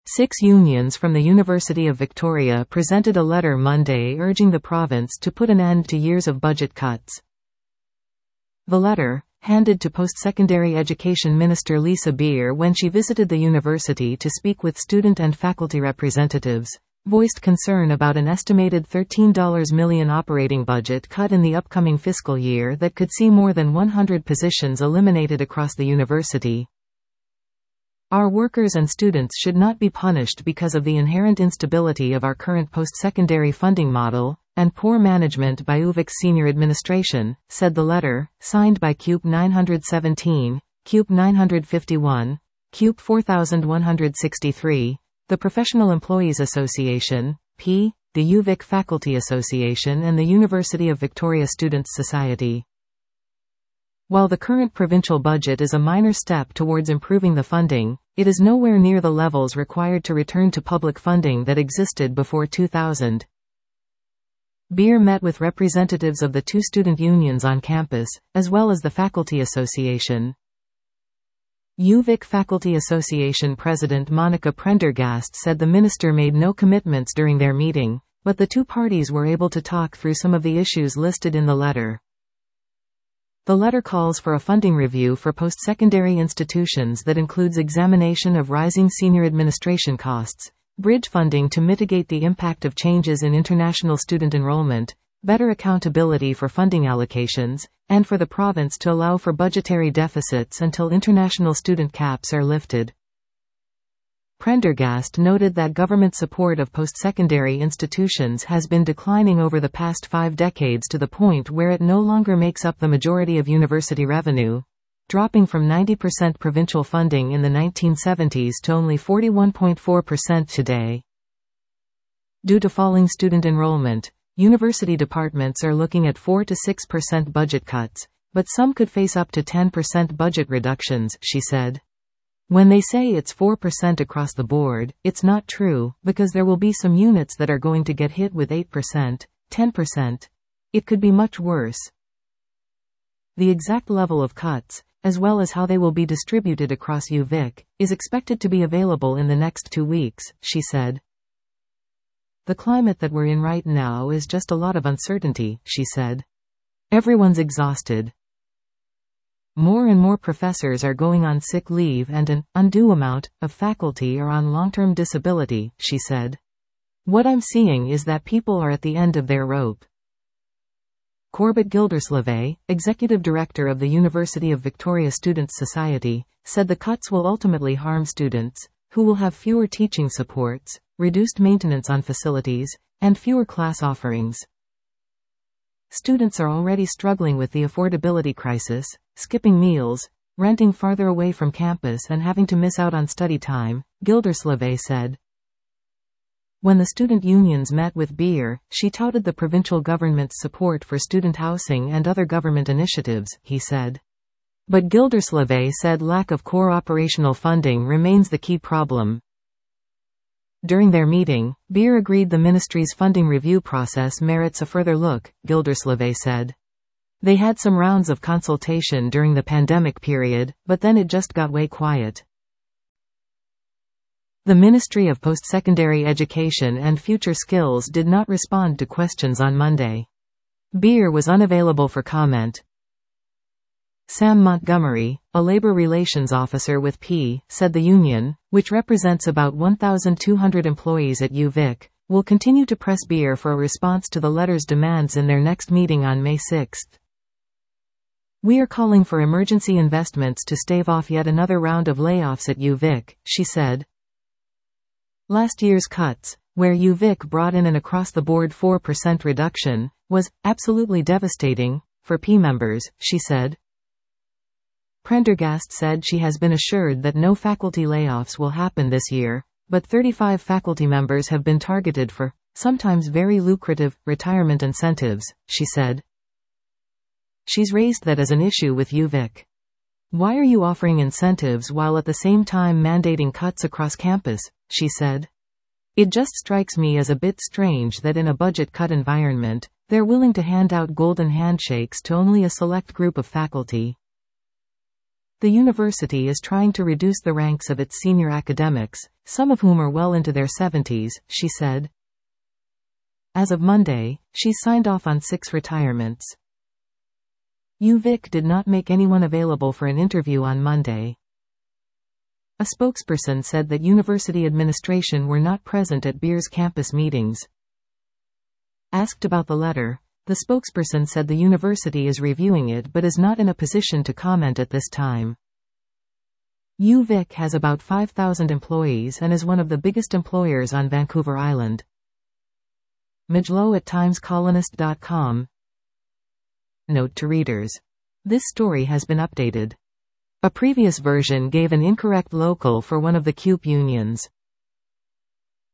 6 unions from the University of Victoria presented a letter Monday urging the province to put an end to years of budget cuts. The letter, handed to Post-Secondary Education Minister Lisa Beer when she visited the university to speak with student and faculty representatives, voiced concern about an estimated $13 million operating budget cut in the upcoming fiscal year that could see more than 100 positions eliminated across the university. Our workers and students should not be punished because of the inherent instability of our current post-secondary funding model, and poor management by UVic's senior administration, said the letter, signed by CUPE 917, CUPE 951, CUPE 4163, the Professional Employees Association, P., the UVic Faculty Association and the University of Victoria Students' Society. While the current provincial budget is a minor step towards improving the funding, it is nowhere near the levels required to return to public funding that existed before 2000. Beer met with representatives of the 2 student unions on campus, as well as the Faculty Association. UVic Faculty Association President Monica Prendergast said the minister made no commitments during their meeting, but the 2 parties were able to talk through some of the issues listed in the letter. The letter calls for a funding review for post-secondary institutions that includes examination of rising senior administration costs, bridge funding to mitigate the impact of changes in international student enrollment, better accountability for funding allocations, and for the province to allow for budgetary deficits until international student caps are lifted. Prendergast noted that government support of post-secondary institutions has been declining over the past 5 decades to the point where it no longer makes up the majority of university revenue, dropping from 90% provincial funding in the 1970s to only 41.4% today. Due to falling student enrollment, university departments are looking at 4 to 6% budget cuts, but some could face up to 10% budget reductions, she said. When they say it's 4% across the board, it's not true, because there will be some units that are going to get hit with 8%, 10%. It could be much worse. The exact level of cuts, as well as how they will be distributed across UVic, is expected to be available in the next 2 weeks, she said. The climate that we're in right now is just a lot of uncertainty, she said. Everyone's exhausted. More and more professors are going on sick leave and an undue amount of faculty are on long-term disability, she said. What I'm seeing is that people are at the end of their rope. Corbett Gildersleeve, executive director of the University of Victoria Students' Society, said the cuts will ultimately harm students, who will have fewer teaching supports, reduced maintenance on facilities, and fewer class offerings. Students are already struggling with the affordability crisis, skipping meals, renting farther away from campus and having to miss out on study time, Gildersleeve said. When the student unions met with Beer, she touted the provincial government's support for student housing and other government initiatives, he said. But Gildersleeve said lack of core operational funding remains the key problem. During their meeting, Beer agreed the ministry's funding review process merits a further look, Gildersleeve said. They had some rounds of consultation during the pandemic period, but then it just got way quiet. The Ministry of Post-Secondary Education and Future Skills did not respond to questions on Monday. Beer was unavailable for comment. Sam Montgomery, a labor relations officer with P., said the union, which represents about 1,200 employees at UVic, will continue to press Beer for a response to the letter's demands in their next meeting on May 6. We are calling for emergency investments to stave off yet another round of layoffs at UVic, she said. Last year's cuts, where UVic brought in an across-the-board 4% reduction, was absolutely devastating for P members, she said. Prendergast said she has been assured that no faculty layoffs will happen this year, but 35 faculty members have been targeted for, sometimes very lucrative, retirement incentives, she said. She's raised that as an issue with UVic. Why are you offering incentives while at the same time mandating cuts across campus, she said. It just strikes me as a bit strange that in a budget cut environment, they're willing to hand out golden handshakes to only a select group of faculty. The university is trying to reduce the ranks of its senior academics, some of whom are well into their 70s, she said. As of Monday, she's signed off on 6 retirements. UVic did not make anyone available for an interview on Monday. A spokesperson said that university administration were not present at BIR's campus meetings. Asked about the letter, the spokesperson said the university is reviewing it but is not in a position to comment at this time. UVic has about 5,000 employees and is one of the biggest employers on Vancouver Island. Majlow at timescolonist.com. Note to readers. This story has been updated. A previous version gave an incorrect local for one of the CUPE unions.